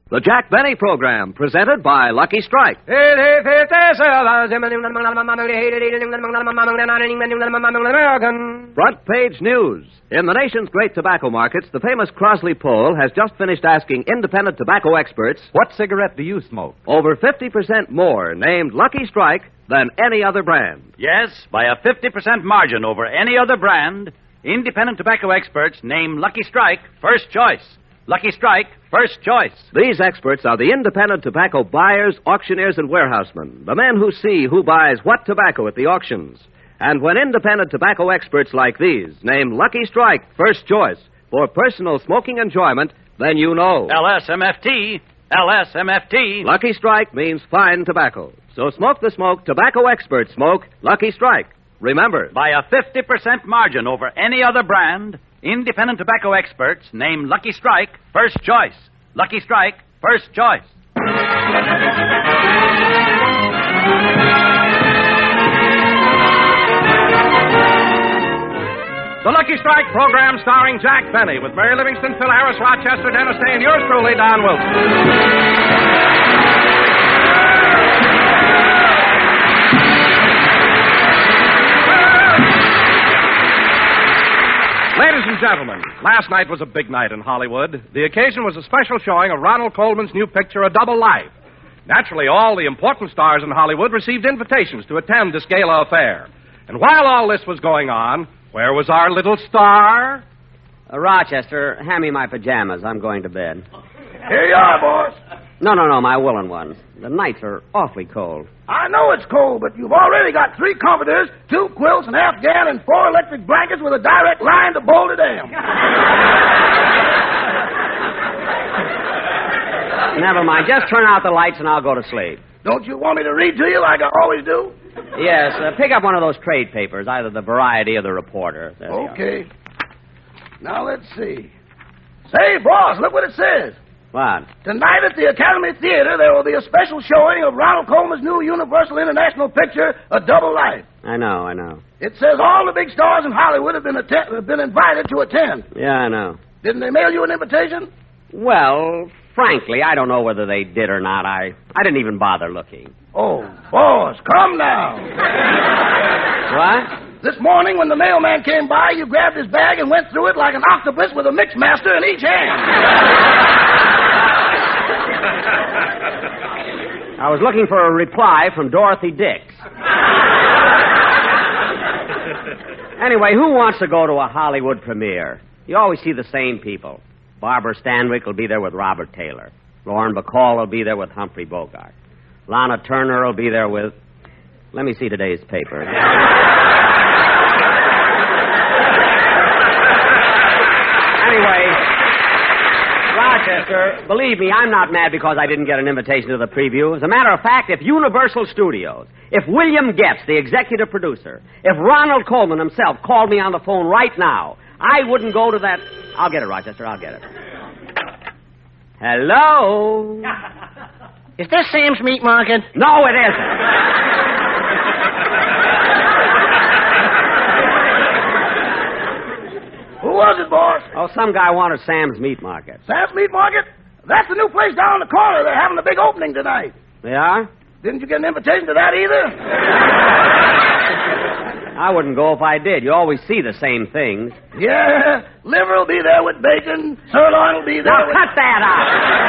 The Jack Benny Program, presented by Lucky Strike. Front page news. In the nation's great tobacco markets, the famous Crosley poll has just finished asking independent tobacco experts, what cigarette do you smoke? Over 50% more named Lucky Strike than any other brand. Yes, by a 50% margin over any other brand, independent tobacco experts name Lucky Strike first choice. Lucky Strike, first choice. These experts are the independent tobacco buyers, auctioneers, and warehousemen, the men who see who buys what tobacco at the auctions. And when independent tobacco experts like these name Lucky Strike first choice for personal smoking enjoyment, then you know. LSMFT, LSMFT. Lucky Strike means fine tobacco. So smoke the smoke tobacco experts smoke Lucky Strike. Remember, by a 50% margin over any other brand, independent tobacco experts name Lucky Strike first choice. Lucky Strike, first choice. The Lucky Strike program starring Jack Benny with Mary Livingston, Phil Harris, Rochester, Dennis Day, and yours truly, Don Wilson. Ladies and gentlemen, last night was a big night in Hollywood. The occasion was a special showing of Ronald Colman's new picture, A Double Life. Naturally, all the important stars in Hollywood received invitations to attend this gala affair. And while all this was going on, where was our little star? Rochester, hand me my pajamas. I'm going to bed. Here you are, boss. No, my woolen ones. The nights are awfully cold. I know it's cold, but you've already got 3 comforters, 2 quilts, an Afghan, and 4 electric blankets with a direct line to Boulder Dam. Never mind. Just turn out the lights and I'll go to sleep. Don't you want me to read to you like I always do? Yes. Pick up one of those trade papers, either the Variety or the Reporter. There okay. Now, let's see. Say, boss, look what it says. What? Tonight at the Academy Theater, there will be a special showing of Ronald Colman's new Universal International picture, A Double Life. I know. It says all the big stars in Hollywood have been invited to attend. Yeah, I know. Didn't they mail you an invitation? Well, frankly, I don't know whether they did or not. I didn't even bother looking. Oh, boss, come now. What? This morning when the mailman came by, you grabbed his bag and went through it like an octopus with a mixmaster in each hand. I was looking for a reply from Dorothy Dix. Anyway, who wants to go to a Hollywood premiere? You always see the same people. Barbara Stanwyck will be there with Robert Taylor. Lauren Bacall will be there with Humphrey Bogart. Lana Turner will be there with... Let me see today's paper. Anyway, Rochester, believe me, I'm not mad because I didn't get an invitation to the preview. As a matter of fact, if Universal Studios, if William Getz, the executive producer, if Ronald Colman himself called me on the phone right now, I wouldn't go to that... I'll get it, Rochester, I'll get it. Hello? Is this Sam's Meat Market? No, it isn't. Who was it, boss? Oh, some guy wanted Sam's Meat Market. Sam's Meat Market? That's the new place down the corner. They're having a big opening tonight. They are? Didn't you get an invitation to that either? I wouldn't go if I did. You always see the same things. Yeah, liver will be there with bacon. Sirloin will be there Now with... cut that out!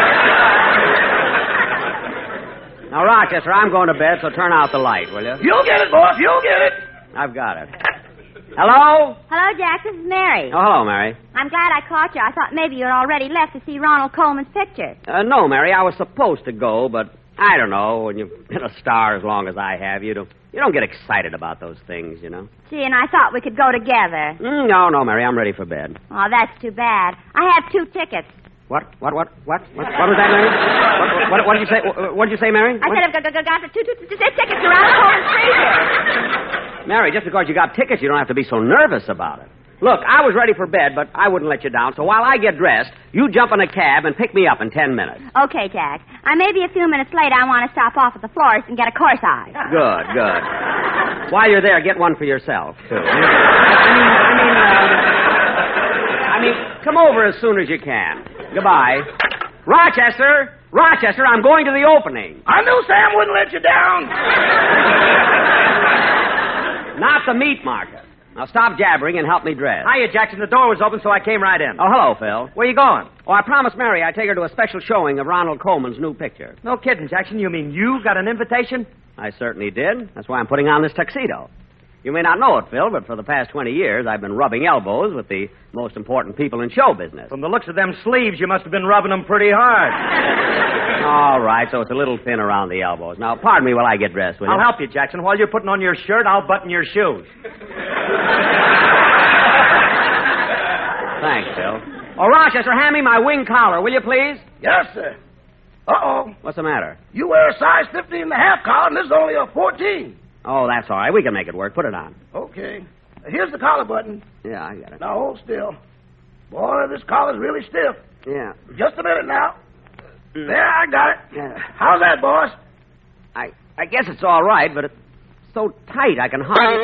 Now, Rochester, I'm going to bed, so turn out the light, will you? You'll get it, boss. You'll get it. I've got it. Hello? Hello, Jack. This is Mary. Oh, hello, Mary. I'm glad I caught you. I thought maybe you had already left to see Ronald Colman's picture. No, Mary. I was supposed to go, but I don't know. When you've been a star as long as I have, you don't get excited about those things, you know. Gee, and I thought we could go together. No, Mary. I'm ready for bed. Oh, that's too bad. I have 2 tickets. What was that, Mary? What did you say? What did you say, Mary? I said I've got the two tickets to Ronald Colman's preview. Mary, just because you got tickets, you don't have to be so nervous about it. Look, I was ready for bed, but I wouldn't let you down, so while I get dressed, you jump in a cab and pick me up in 10 minutes. Okay, Jack. I may be a few minutes late. I want to stop off at the florist and get a corsage. Good. While you're there, get one for yourself, too. I mean, come over as soon as you can. Goodbye. Rochester! Rochester, I'm going to the opening. I knew Sam wouldn't let you down. Not the meat market. Now stop jabbering and help me dress. Hiya, Jackson. The door was open, so I came right in. Oh, hello, Phil. Where you going? Oh, I promised Mary I'd take her to a special showing of Ronald Coleman's new picture. No kidding, Jackson. You mean you got an invitation? I certainly did. That's why I'm putting on this tuxedo. You may not know it, Phil, but for the past 20 years, I've been rubbing elbows with the most important people in show business. From the looks of them sleeves, you must have been rubbing them pretty hard. All right, so it's a little thin around the elbows. Now, pardon me while I get dressed, will you? I'll help you, Jackson. While you're putting on your shirt, I'll button your shoes. Thanks, Phil. Oh, Rochester, hand me my wing collar, will you, please? Yes, sir. Uh-oh. What's the matter? You wear a size 15 and a half collar, and this is only a 14. Oh, that's all right. We can make it work. Put it on. Okay. Here's the collar button. Yeah, I got it. Now, hold still. Boy, this collar's really stiff. Yeah. Just a minute now. There, I got it. Yeah. How's that, boss? I guess it's all right, but it's so tight I can hardly...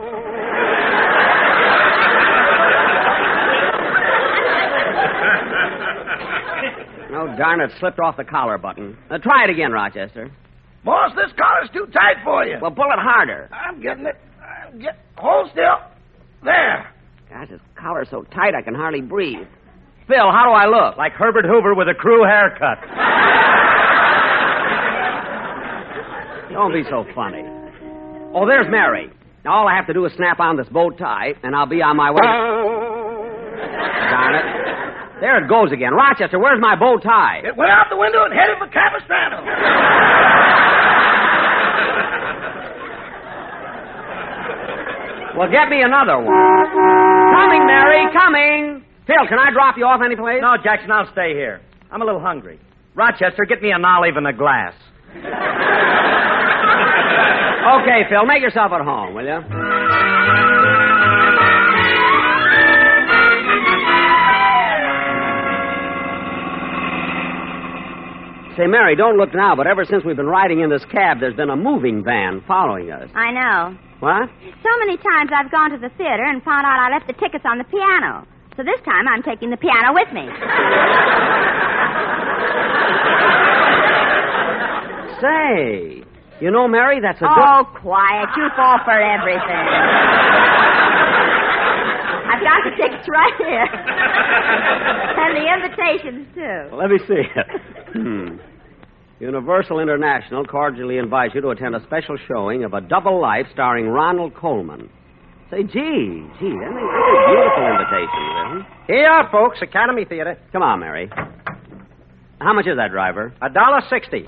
Oh, darn it, slipped off the collar button. Try it again, Rochester. Boss, this collar's too tight for you. Well, pull it harder. I'm getting it. Hold still. There. Gosh, this collar's so tight I can hardly breathe. Phil, how do I look? Like Herbert Hoover with a crew haircut. Don't be so funny. Oh, there's Mary. Now, all I have to do is snap on this bow tie, and I'll be on my way. Darn it. There it goes again. Rochester, where's my bow tie? It went out the window and headed for Capistrano. Well, get me another one. Coming, Mary, coming. Phil, can I drop you off any place? No, Jackson, I'll stay here. I'm a little hungry. Rochester, get me an olive and a glass. Okay, Phil, make yourself at home, will you? Say, Mary, don't look now, but ever since we've been riding in this cab, there's been a moving van following us. I know. What? So many times I've gone to the theater and found out I left the tickets on the piano. So this time I'm taking the piano with me. Say, you know, Mary, that's a good... Oh, quiet. You fall for everything. I've got the tickets right here. And the invitations, too. Well, let me see. Universal International cordially invites you to attend a special showing of A Double Life starring Ronald Coleman. Say, gee, that's a beautiful invitation, Will. Here you are, folks. Academy Theater. Come on, Mary. How much is that, driver? $1.60.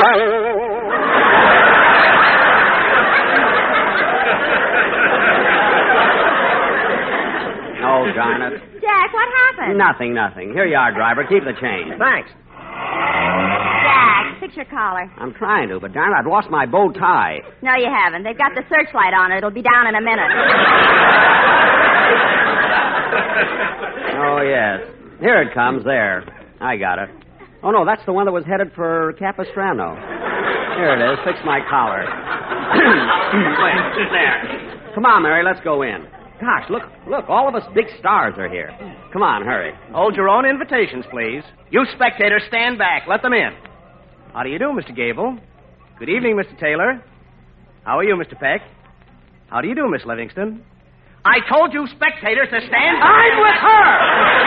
Oh, darn it. Jack, what happened? Nothing. Here you are, driver. Keep the change. Thanks. Jack, fix your collar. I'm trying to, but darn it, I've lost my bow tie. No, you haven't. They've got the searchlight on it. It'll be down in a minute. Oh, yes. Here it comes. There. I got it. Oh, no, that's the one that was headed for Capistrano. Here it is. Fix my collar. Wait, there. Come on, Mary, let's go in. Gosh, look, all of us big stars are here. Come on, hurry. Hold your own invitations, please. You spectators, stand back. Let them in. How do you do, Mr. Gable? Good evening, Mr. Taylor. How are you, Mr. Peck? How do you do, Miss Livingston? I told you spectators to stand back. I'm with her!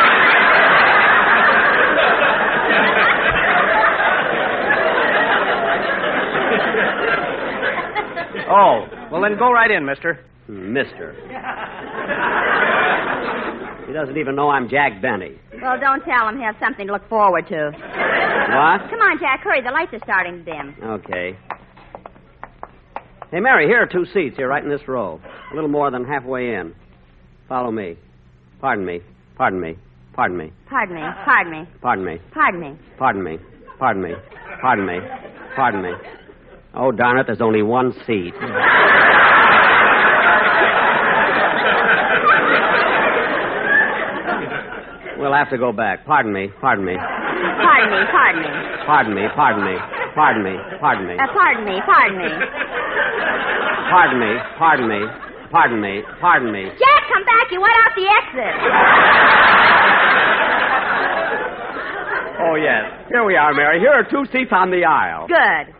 Oh, well, then go right in, mister. Mister. He doesn't even know I'm Jack Benny. Well, don't tell him. Have something to look forward to. What? Come on, Jack. Hurry. The lights are starting to dim. Okay. Hey, Mary, here are 2 seats here, right in this row. A little more than halfway in. Follow me. Pardon me. Pardon me. Pardon me. Pardon me. Pardon me. Pardon me. Pardon me. Pardon me. Pardon me. Pardon me. Oh, darn it, there's only 1 seat. We'll have to go back. Pardon me. Pardon me. Pardon me. Pardon me. Pardon me. Pardon me. Pardon me. Pardon me. Pardon me. Jack, come back. You went out the exit. Oh, yes. Here we are, Mary. Here are 2 seats on the aisle. Good.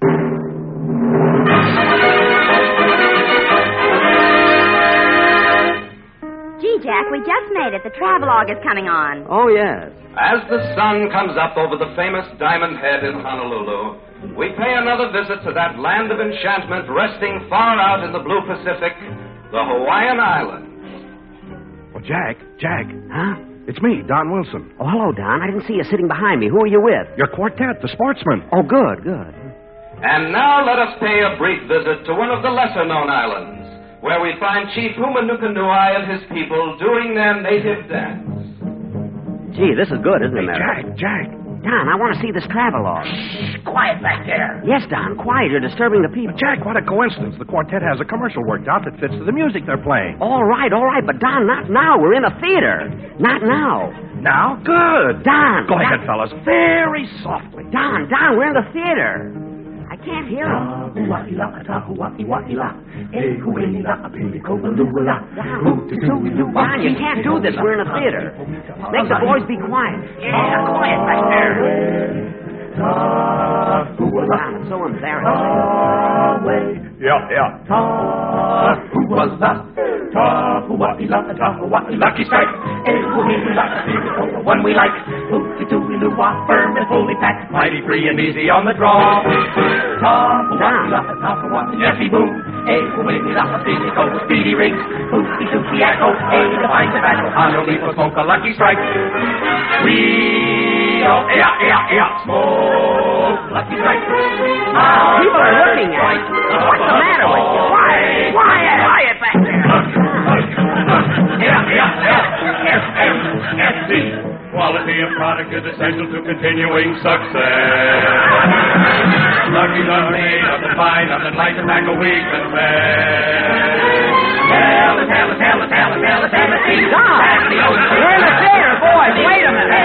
Gee, Jack, we just made it. The travelogue is coming on. Oh, yes. As the sun comes up over the famous Diamond Head in Honolulu, we pay another visit to that land of enchantment resting far out in the blue Pacific, the Hawaiian Islands. Well, Jack. Huh? It's me, Don Wilson. Oh, hello, Don. I didn't see you sitting behind me. Who are you with? Your quartet, the Sportsmen. Oh, good. And now let us pay a brief visit to one of the lesser-known islands, where we find Chief Humanukanuai and his people doing their native dance. Gee, this is good, isn't it, Mary? Jack. Don, I want to see this travelogue. Quiet back there. Yes, Don, quiet. You're disturbing the people. Jack, what a coincidence. The quartet has a commercial worked out that fits to the music they're playing. All right. But Don, not now. We're in a theater. Not now. Now? Good. Don. Go ahead, fellas. Very softly. Don, we're in the theater. I can't hear him. Don, you can't do this. We're in a theater. Make the boys be quiet. Yeah, quiet back there. Don, it's so embarrassing. Yeah. Who was that? Lucky Strike. The one we like. Firm and fully packed. Mighty free and easy on the draw. Jeffy Boom. Speedy Rings. Hoopty Echo. To find tobacco. Honolulu for smoke a Lucky Strike. Smoke Lucky Strike. People are looking at us. What's the matter with you? Quiet back there. FFFD. Quality of product is essential to continuing success. Lucky's are made of the fine, of the light tobacco we confess. Tell it. We're in the theater, boys. Wait a minute.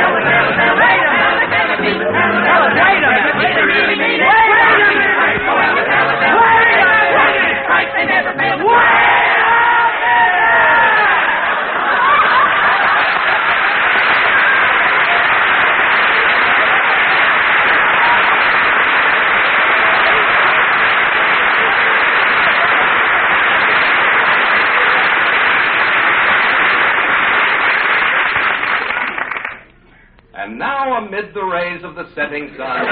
And now, amid the rays of the setting sun,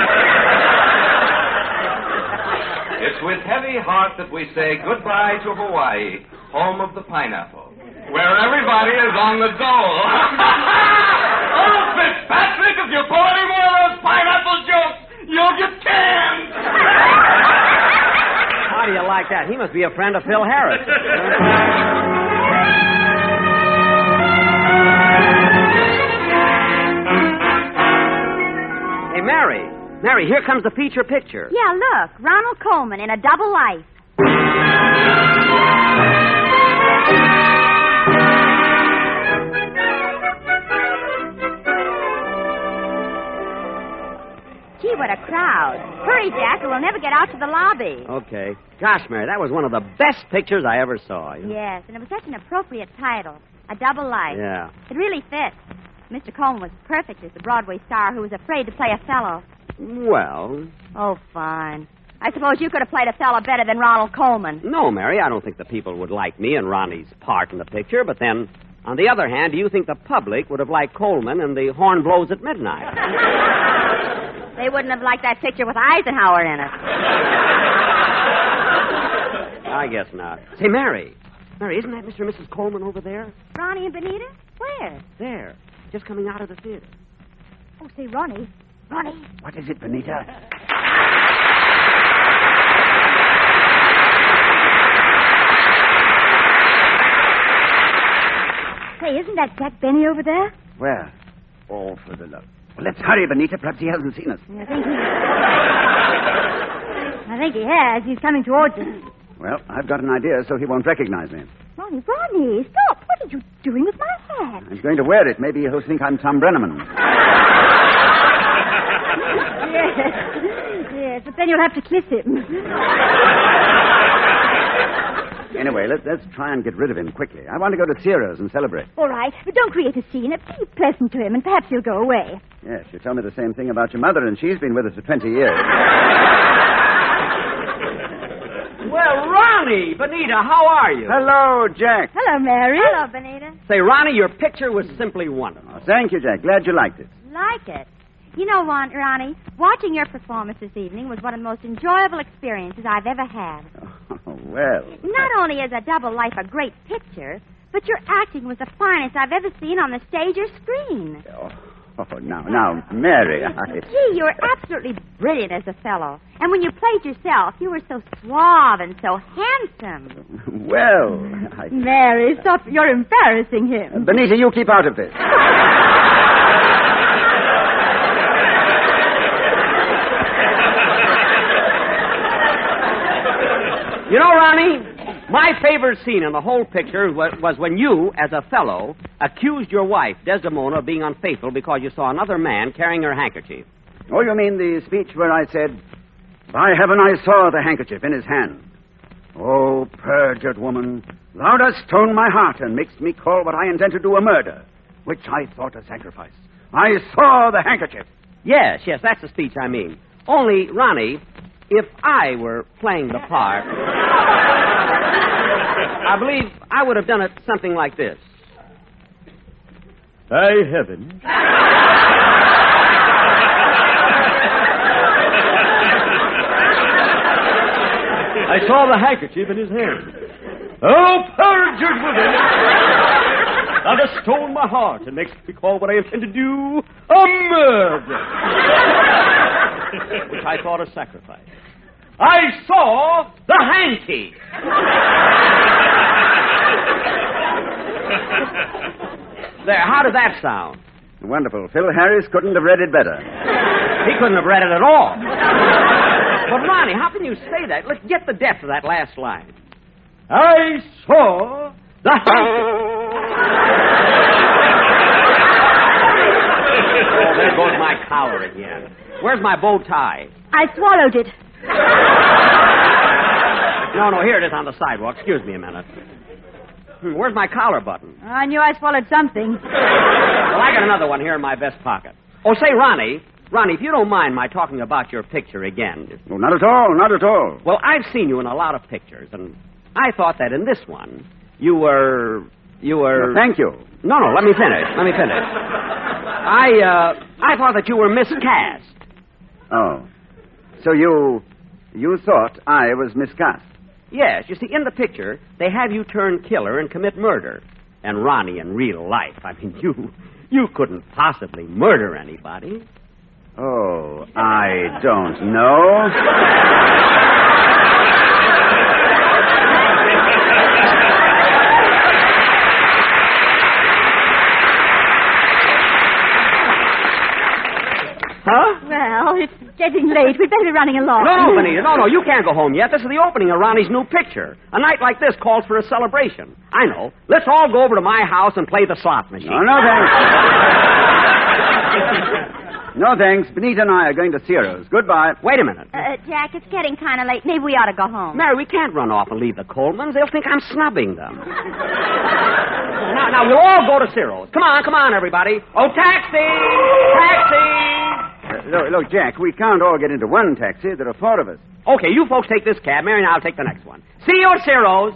it's with heavy heart that we say goodbye to Hawaii, home of the pineapple, where everybody is on the dole. Oh, Fitzpatrick, if you pull any more of those pineapple jokes, you'll get canned. How do you like that? He must be a friend of Phil Harris. Hey, Mary, here comes the feature picture. Yeah, look. Ronald Coleman in A Double Life. Gee, what a crowd. Hurry, Jack, or we'll never get out to the lobby. Okay. Gosh, Mary, that was one of the best pictures I ever saw. Yes, and it was such an appropriate title. A Double Life. Yeah. It really fits. Mr. Coleman was perfect as the Broadway star who was afraid to play Othello. Well... Oh, fine. I suppose you could have played Othello better than Ronald Coleman. No, Mary, I don't think the people would like me and Ronnie's part in the picture, but then, on the other hand, do you think the public would have liked Coleman and the Horn Blows at Midnight? They wouldn't have liked that picture with Eisenhower in it. I guess not. Say, Mary, isn't that Mr. and Mrs. Coleman over there? Ronnie and Benita? Where? There, just coming out of the theater. Oh, say, Ronnie. What is it, Benita? Say, isn't that Jack Benny over there? Where? Oh, for the love. Well, let's hurry, Benita. Perhaps he hasn't seen us. I think he has. He's coming towards us. Well, I've got an idea so he won't recognize me. Ronnie, stop. What are you doing with my hat? I'm going to wear it. Maybe he'll think I'm Tom Brenneman. Yes, but then you'll have to kiss him. Anyway, let's try and get rid of him quickly. I want to go to Ciro's and celebrate. All right, but don't create a scene. Be pleasant to him, and perhaps he'll go away. Yes, you told me the same thing about your mother, and she's been with us for 20 years. Well, Ronnie, Benita, how are you? Hello, Jack. Hello, Mary. Hello, Benita. Say, Ronnie, your picture was simply wonderful. Oh, thank you, Jack. Glad you liked it. Like it. You know, Ronnie, watching your performance this evening was one of the most enjoyable experiences I've ever had. Oh, well. Not only is A Double Life a great picture, but your acting was the finest I've ever seen on the stage or screen. Now, Mary, Gee, you were absolutely brilliant as a fellow. And when you played yourself, you were so suave and so handsome. Well, Mary, stop. You're embarrassing him. Benita, you keep out of this. You know, Ronnie, my favorite scene in the whole picture was when you, as a fellow, accused your wife, Desdemona, of being unfaithful because you saw another man carrying her handkerchief. Oh, you mean the speech where I said, "By heaven, I saw the handkerchief in his hand. Oh, perjured woman, thou dost stone my heart and makest me call what I intend to do a murder, which I thought a sacrifice. I saw the handkerchief." Yes, that's the speech I mean. Only, Ronnie, if I were playing the part, I believe I would have done it something like this. By heaven. I saw the handkerchief in his hand. Oh, perjured woman! Thou dost stone my heart and makes me call what I intend to do a murder. Which I thought a sacrifice. I saw the hanky. There, how did that sound? Wonderful. Phil Harris couldn't have read it better. He couldn't have read it at all. But, Ronnie, how can you say that? Let's get the depth of that last line. I saw the hanky. Oh, there goes my collar again. Where's my bow tie? I swallowed it. No, here it is on the sidewalk. Excuse me a minute. Where's my collar button? I knew I swallowed something. Well, I got another one here in my vest pocket. Oh, say, Ronnie, if you don't mind my talking about your picture again. Oh, not at all, not at all. Well, I've seen you in a lot of pictures, and I thought that in this one, you were... Well, thank you. No, let me finish. I thought that you were miscast. Oh. So you thought I was miscast? Yes. You see, in the picture, they have you turn killer and commit murder. And Ronnie, in real life, I mean, you couldn't possibly murder anybody. Oh, I don't know. Huh? Well, it's getting late. We'd better be running along. No, Benita. No, you can't go home yet. This is the opening of Ronnie's new picture. A night like this calls for a celebration. I know. Let's all go over to my house and play the slot machine. No, thanks. No, thanks. Benita and I are going to Ciro's. Goodbye. Wait a minute. Jack, it's getting kind of late. Maybe we ought to go home. Mary, we can't run off and leave the Colemans. They'll think I'm snubbing them. Now, we'll all go to Ciro's. Come on, everybody. Oh, taxi! Look, Jack, we can't all get into one taxi. There are 4 of us. Okay, you folks take this cab. Mary and I'll take the next one. See you at Ciro's.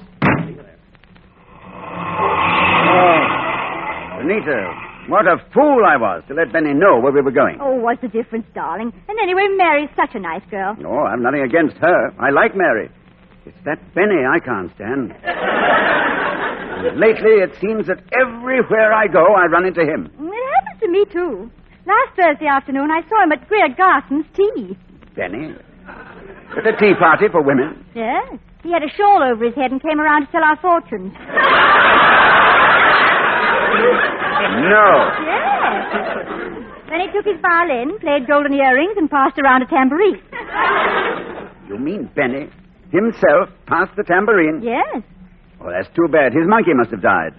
Oh, Benita, what a fool I was to let Benny know where we were going. Oh, what's the difference, darling? And anyway, Mary's such a nice girl. No, I've nothing against her. I like Mary. It's that Benny I can't stand. And lately, it seems that everywhere I go, I run into him. It happens to me, too. Last Thursday afternoon, I saw him at Greer Garson's tea. Benny? At a tea party for women? Yes. He had a shawl over his head and came around to tell our fortunes. No. Yes. Then he took his violin, played golden earrings, and passed around a tambourine. You mean Benny himself passed the tambourine? Yes. Oh, that's too bad. His monkey must have died.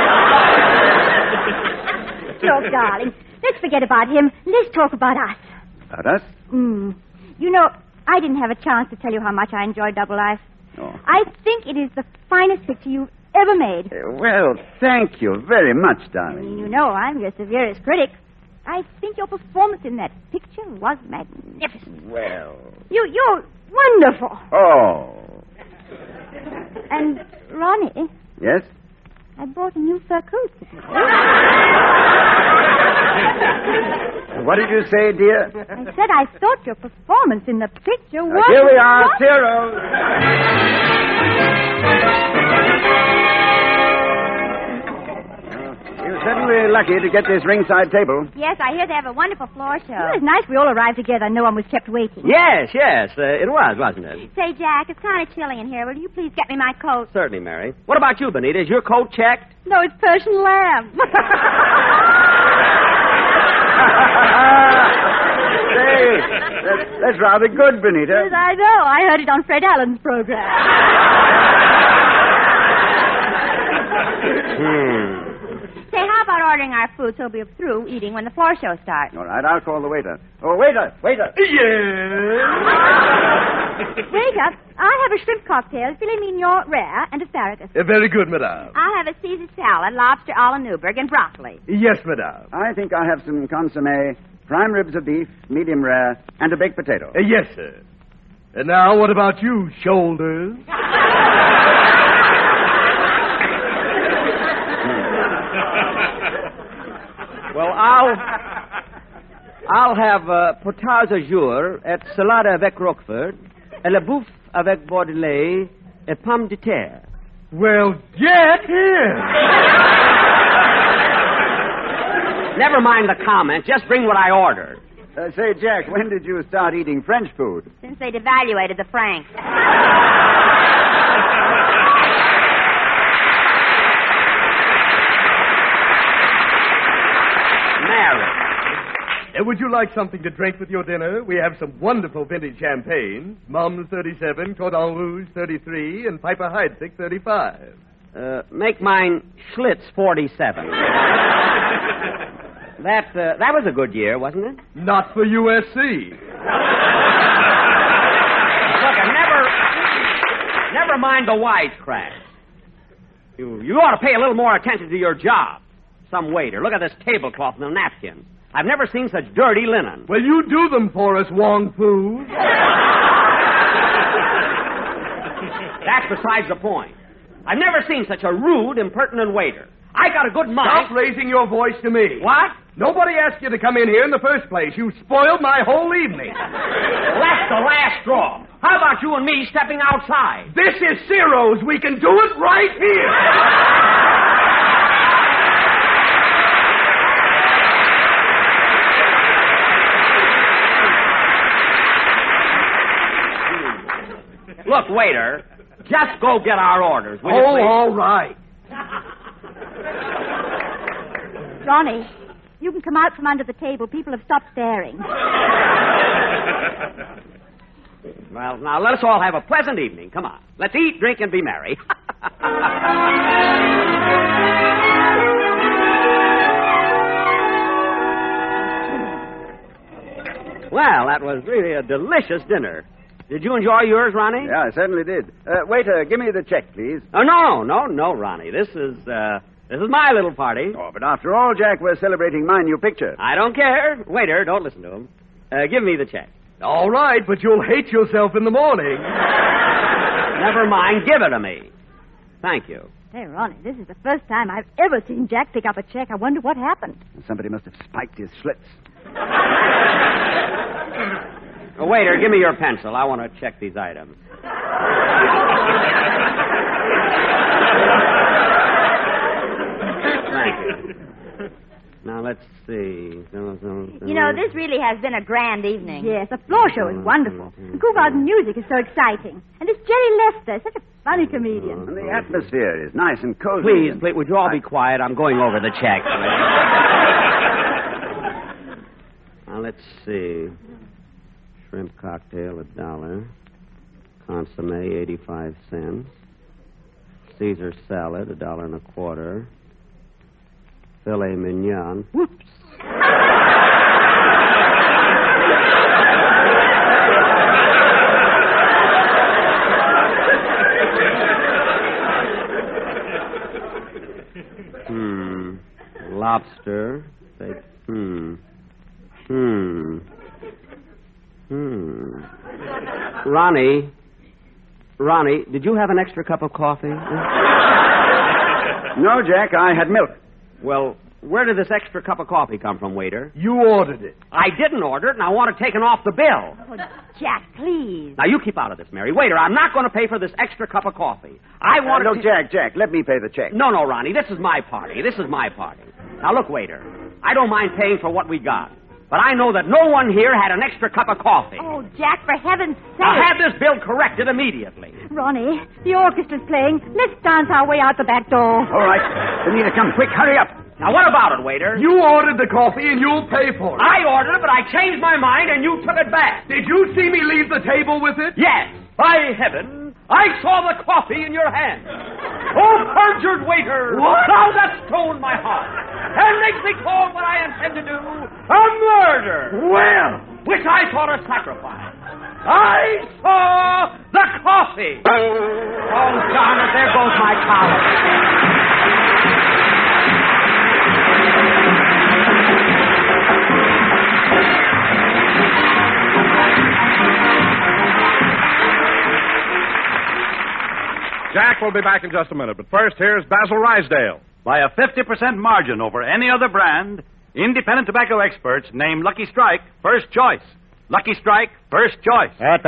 Look, darling, let's forget about him. Let's talk about us. About us? You know, I didn't have a chance to tell you how much I enjoyed Double Life. Oh. I think it is the finest picture you've ever made. Well, thank you very much, darling. You know I'm your severest critic. I think your performance in that picture was magnificent. Well. You're wonderful. Oh. And, Ronnie, Yes? I brought a new fur coat today. What did you say, dear? I said I thought your performance in the picture was... Here we are, wonderful. Cyril. You're certainly lucky to get this ringside table. Yes, I hear they have a wonderful floor show. It was nice we all arrived together and no one was kept waiting. Yes, it was, wasn't it? Say, Jack, it's kind of chilly in here. Will you please get me my coat? Certainly, Mary. What about you, Benita? Is your coat checked? No, it's Persian lamb. Say, that's rather good, Benita. Yes, I know. I heard it on Fred Allen's program. Say, how about ordering our food so we'll be through eating when the floor show starts? All right, I'll call the waiter. Oh, waiter. Yes. Waiter, I'll have a shrimp cocktail, filet mignon rare, and asparagus. Very good, madame. I'll have a Caesar salad, lobster a la Newburg, and broccoli. Yes, madame. I think I'll have some consomme, prime ribs of beef, medium rare, and a baked potato. Yes, sir. And now, what about you, shoulders? Well, I'll have potage au jour et salade avec roquefort, et la bouffe avec bordelais et pomme de terre. Well, get here. Never mind the comment. Just bring what I ordered. Say, Jack, when did you start eating French food? Since they devaluated the franc. Mary. Would you like something to drink with your dinner? We have some wonderful vintage champagne. Mum's 37, Cordon Rouge 33, and Piper Heidsieck 35. Make mine Schlitz 47. That was a good year, wasn't it? Not for USC. Look, never mind the wisecracks. You ought to pay a little more attention to your job. Some waiter. Look at this tablecloth and the napkins. I've never seen such dirty linen. Well, you do them for us, Wong Fu. That's besides the point. I've never seen such a rude, impertinent waiter. I got a good mind. Stop raising your voice to me. What? Nobody asked you to come in here in the first place. You spoiled my whole evening. That's the last straw. How about you and me stepping outside? This is Ciro's. We can do it right here. Look, waiter, just go get our orders, will you, Oh, please? all right. Ronnie, you can come out from under the table. People have stopped staring. Well, now, let us all have a pleasant evening. Come on. Let's eat, drink, and be merry. Well, that was really a delicious dinner. Did you enjoy yours, Ronnie? Yeah, I certainly did. Waiter, give me the check, please. Oh, no, Ronnie. This is my little party. Oh, but after all, Jack, we're celebrating my new picture. I don't care. Waiter, don't listen to him. Give me the check. All right, but you'll hate yourself in the morning. Never mind. Give it to me. Thank you. Hey, Ronnie, this is the first time I've ever seen Jack pick up a check. I wonder what happened. Somebody must have spiked his slits. Waiter, give me your pencil. I want to check these items. Thank you. Now, let's see. You know, this really has been a grand evening. Yes, the floor show is wonderful. The Cool Garden music is so exciting. And this Jerry Lester, such a funny comedian. And the atmosphere is nice and cozy. Please, would you all be quiet? I'm going over the check. Now, let's see. Shrimp cocktail, $1. Consomme, 85 cents. Caesar salad, $1.25. Filet mignon. Whoops. Lobster. Ronnie, did you have an extra cup of coffee? No, Jack, I had milk. Well, where did this extra cup of coffee come from, waiter? You ordered it. I didn't order it, and I want it taken off the bill. Oh, Jack, please. Now, you keep out of this, Mary. Waiter, I'm not going to pay for this extra cup of coffee. I want No, Jack, let me pay the check. No, Ronnie, this is my party. Now, look, waiter, I don't mind paying for what we got, but I know that no one here had an extra cup of coffee. Oh, Jack, for heaven's sake. Now, have this bill corrected immediately. Ronnie, the orchestra's playing. Let's dance our way out the back door. All right. Benita, come quick. Hurry up. Now, what about it, waiter? You ordered the coffee and you'll pay for it. I ordered it, but I changed my mind and you took it back. Did you see me leave the table with it? Yes, by heaven, I saw the coffee in your hand. Oh, perjured waiter! What? Thou dost stone my heart and makes me call what I intend to do a murder. Well, which I thought a sacrifice. I saw the coffee. Oh, darn it, there goes my collar. Jack will be back in just a minute, but first, here's Basil Rysdale. By a 50% margin over any other brand, independent tobacco experts name Lucky Strike first choice. Lucky Strike, first choice.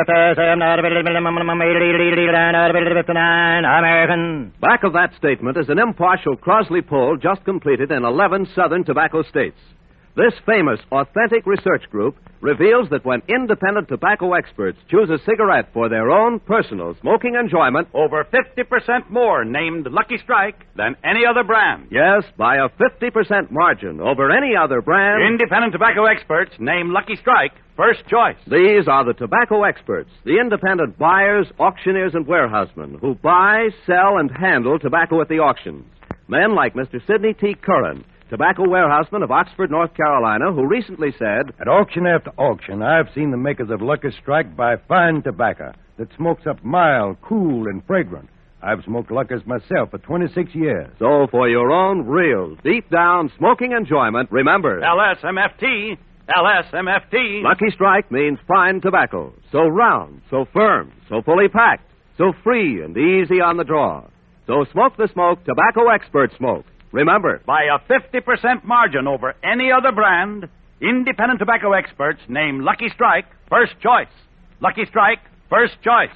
American. Back of that statement is an impartial Crosley poll just completed in 11 southern tobacco states. This famous, authentic research group reveals that when independent tobacco experts choose a cigarette for their own personal smoking enjoyment, Over 50% more named Lucky Strike than any other brand. yes, by a 50% margin over any other brand, Independent tobacco experts name Lucky Strike first choice. these are the tobacco experts, the independent buyers, auctioneers, and warehousemen who buy, sell, and handle tobacco at the auctions. Men like Mr. Sidney T. Curran, tobacco warehouseman of Oxford, North Carolina, who recently said, At auction after auction, I've seen the makers of Lucky Strike buy fine tobacco that smokes up mild, cool, and fragrant. I've smoked Lucky's myself for 26 years. so for your own real, deep-down smoking enjoyment, remember, LSMFT. LSMFT. Lucky Strike means fine tobacco, so round, so firm, so fully packed, so free and easy on the draw. So smoke the smoke tobacco experts smoke. Remember, By a 50% margin over any other brand, independent tobacco experts name Lucky Strike first choice. Lucky Strike, first choice.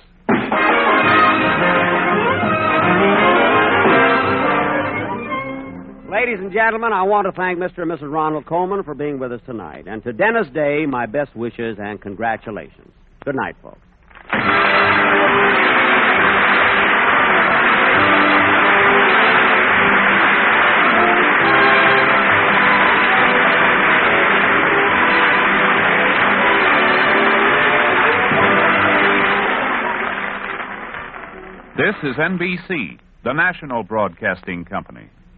Ladies and gentlemen, I want to thank Mr. and Mrs. Ronald Coleman for being with us tonight. And to Dennis Day, my best wishes and congratulations. Good night, folks. This is NBC, the national broadcasting company.